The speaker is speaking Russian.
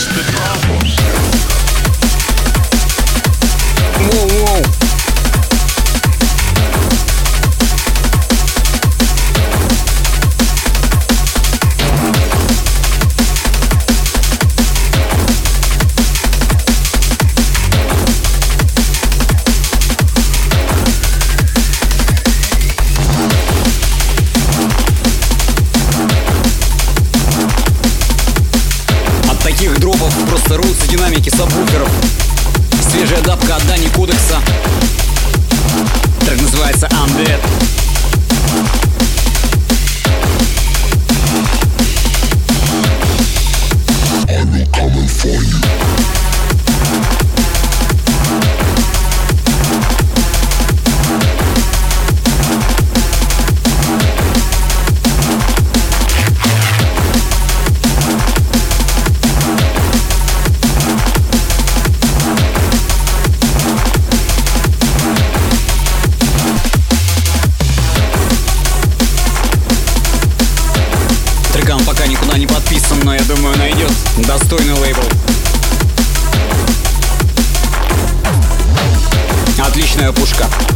Воу-воу. От таких дропов просто рвутся динамики сабвуферов. Свежая дабка от Дани Кодекса. Трек называется Undead. I will come for you. Трекан пока никуда не подписан, но я думаю, найдет достойный лейбл. Отличная пушка.